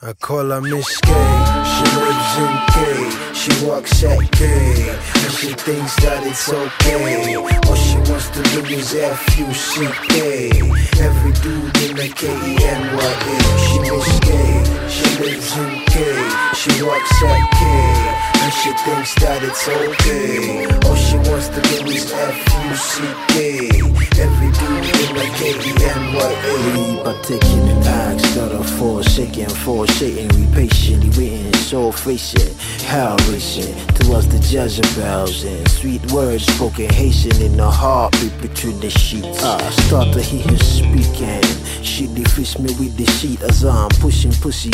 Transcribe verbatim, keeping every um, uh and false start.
I call her Miss K. She lives in K. She walks at K. And she thinks that it's okay. All she wants to do is F U C K. Every dude in the K E N Y A. She Miss K. She lives in K. She walks at K. And she thinks that it's okay. All she wants to do is F U C K. Every dude in the K E N Y A. We partaking in acts that are forsaken, forsaken. We patiently waiting, so face it. Hell racing towards the Jezebels and sweet words spoken Haitian in the heartbeat between the sheets. I start to hear her speaking. She defeats me with the sheet as I'm pushing pussy